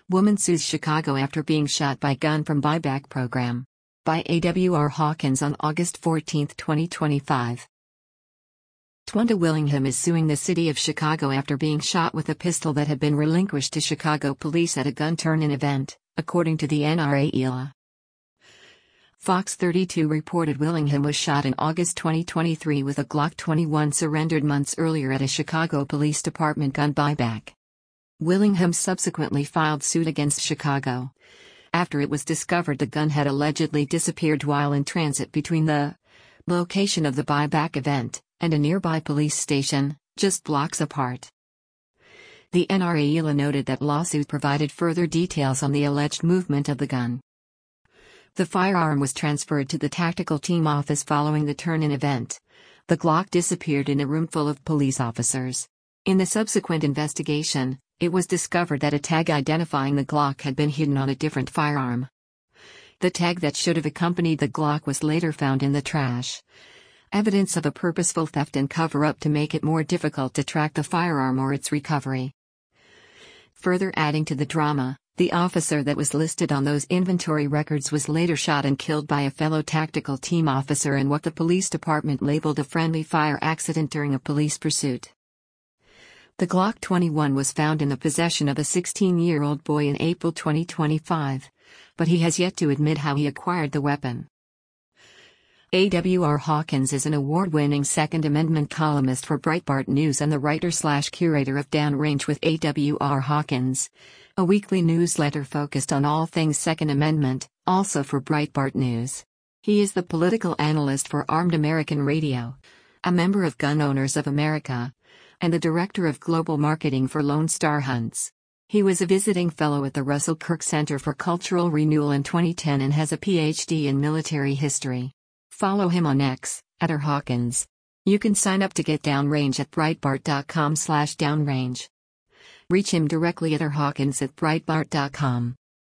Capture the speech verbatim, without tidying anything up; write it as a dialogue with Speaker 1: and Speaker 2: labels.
Speaker 1: Woman sues Chicago after being shot by gun from buyback program. By A W R Hawkins on August fourteenth, twenty twenty-five. Twanda Willingham is suing the city of Chicago after being shot with a pistol that had been relinquished to Chicago police at a gun turn-in event, according to the N R A E L A. Fox thirty-two reported Willingham was shot in August twenty twenty-three with a Glock twenty-one surrendered months earlier at a Chicago Police Department gun buyback. Willingham subsequently filed suit against Chicago after it was discovered the gun had allegedly disappeared while in transit between the location of the buyback event and a nearby police station, just blocks apart. The N R A E L A noted that lawsuit provided further details on the alleged movement of the gun. The firearm was transferred to the tactical team office following the turn-in event. The Glock disappeared in a room full of police officers. In the subsequent investigation, it was discovered that a tag identifying the Glock had been hidden on a different firearm. The tag that should have accompanied the Glock was later found in the trash. Evidence of a purposeful theft and cover-up to make it more difficult to track the firearm or its recovery. Further adding to the drama, the officer that was listed on those inventory records was later shot and killed by a fellow tactical team officer in what the police department labeled a friendly fire accident during a police pursuit. The Glock twenty-one was found in the possession of a sixteen-year-old boy in April twenty twenty-five, but he has yet to admit how he acquired the weapon. A W R Hawkins is an award-winning Second Amendment columnist for Breitbart News and the writer-slash-curator of Downrange with A W R Hawkins, a weekly newsletter focused on all things Second Amendment, also for Breitbart News. He is the political analyst for Armed American Radio, a member of Gun Owners of America, and the director of global marketing for Lone Star Hunts. He was a visiting fellow at the Russell Kirk Center for Cultural Renewal in twenty ten and has a P H D in military history. Follow him on X, at R Hawkins. You can sign up to get Downrange at breitbart dot com slash downrange. Reach him directly at R Hawkins at breitbart dot com.